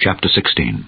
Chapter 16.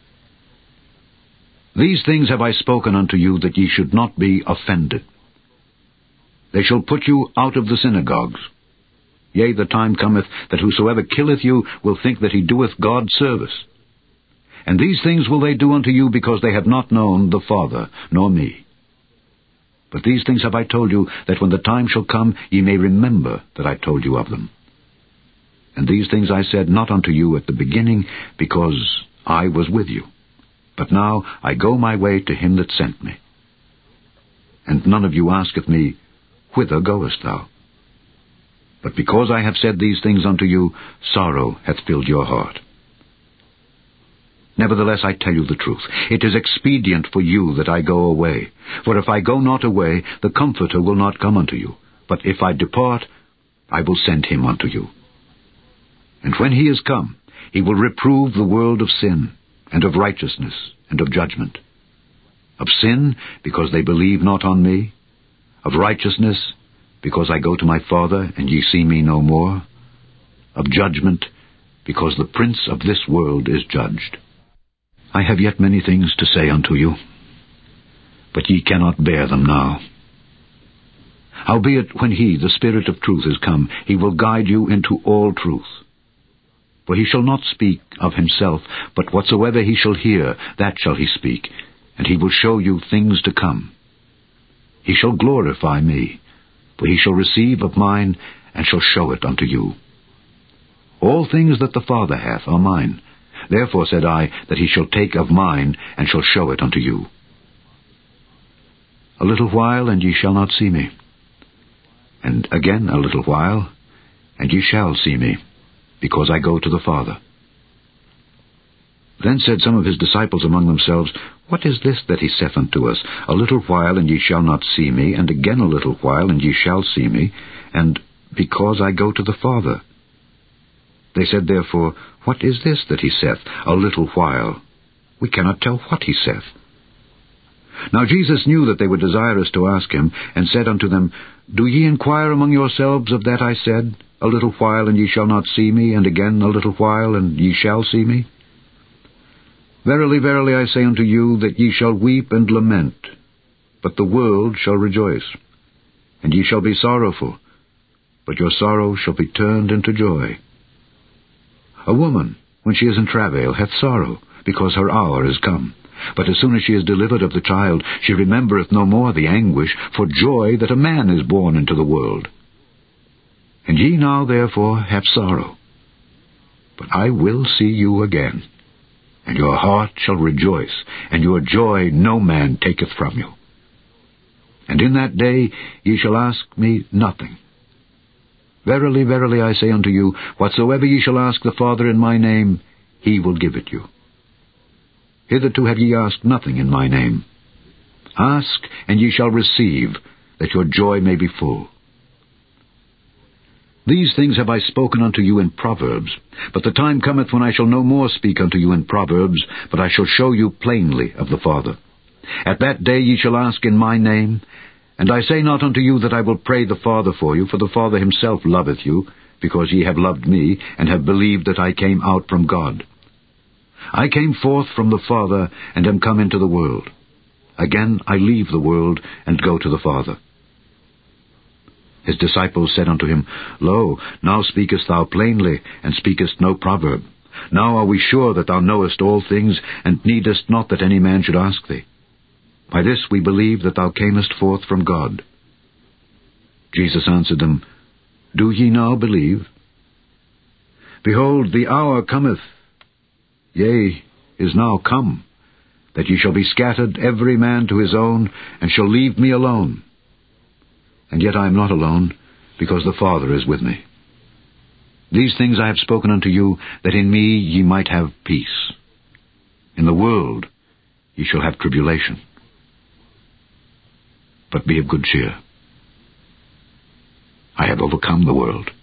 These things have I spoken unto you, that ye should not be offended. They shall put you out of the synagogues. Yea, the time cometh, that whosoever killeth you will think that he doeth God service. And these things will they do unto you, because they have not known the Father, nor me. But these things have I told you, that when the time shall come, ye may remember that I told you of them. And these things I said not unto you at the beginning, because I was with you. But now I go my way to him that sent me. And none of you asketh me, Whither goest thou? But because I have said these things unto you, sorrow hath filled your heart. Nevertheless I tell you the truth. It is expedient for you that I go away. For if I go not away, the Comforter will not come unto you. But if I depart, I will send him unto you. And when he is come, he will reprove the world of sin, and of righteousness, and of judgment. Of sin, because they believe not on me. Of righteousness, because I go to my Father, and ye see me no more. Of judgment, because the prince of this world is judged. I have yet many things to say unto you, but ye cannot bear them now. Howbeit, when he, the Spirit of truth, is come, he will guide you into all truth. For he shall not speak of himself, but whatsoever he shall hear, that shall he speak, and he will show you things to come. He shall glorify me, for he shall receive of mine, and shall show it unto you. All things that the Father hath are mine. Therefore said I, that he shall take of mine, and shall show it unto you. A little while, and ye shall not see me. And again a little while, and ye shall see me, because I go to the Father. Then said some of his disciples among themselves, What is this that he saith unto us? A little while, and ye shall not see me, and again a little while, and ye shall see me, and because I go to the Father. They said therefore, What is this that he saith, a little while? We cannot tell what he saith. Now Jesus knew that they were desirous to ask him, and said unto them, Do ye inquire among yourselves of that I said, A little while, and ye shall not see me, and again a little while, and ye shall see me? Verily, verily, I say unto you, that ye shall weep and lament, but the world shall rejoice. And ye shall be sorrowful, but your sorrow shall be turned into joy. A woman, when she is in travail, hath sorrow, because her hour is come. But as soon as she is delivered of the child, she remembereth no more the anguish for joy that a man is born into the world. And ye now therefore have sorrow. But I will see you again, and your heart shall rejoice, and your joy no man taketh from you. And in that day ye shall ask me nothing. Verily, verily, I say unto you, whatsoever ye shall ask the Father in my name, he will give it you. Hitherto have ye asked nothing in my name. Ask, and ye shall receive, that your joy may be full. These things have I spoken unto you in proverbs, but the time cometh when I shall no more speak unto you in proverbs, but I shall show you plainly of the Father. At that day ye shall ask in my name, and I say not unto you that I will pray the Father for you, for the Father himself loveth you, because ye have loved me, and have believed that I came out from God. I came forth from the Father, and am come into the world. Again I leave the world, and go to the Father. His disciples said unto him, Lo, now speakest thou plainly, and speakest no proverb. Now are we sure that thou knowest all things, and needest not that any man should ask thee. By this we believe that thou camest forth from God. Jesus answered them, Do ye now believe? Behold, the hour cometh, yea, is now come, that ye shall be scattered every man to his own, and shall leave me alone. And yet I am not alone, because the Father is with me. These things I have spoken unto you, that in me ye might have peace. In the world ye shall have tribulation. But be of good cheer. I have overcome the world.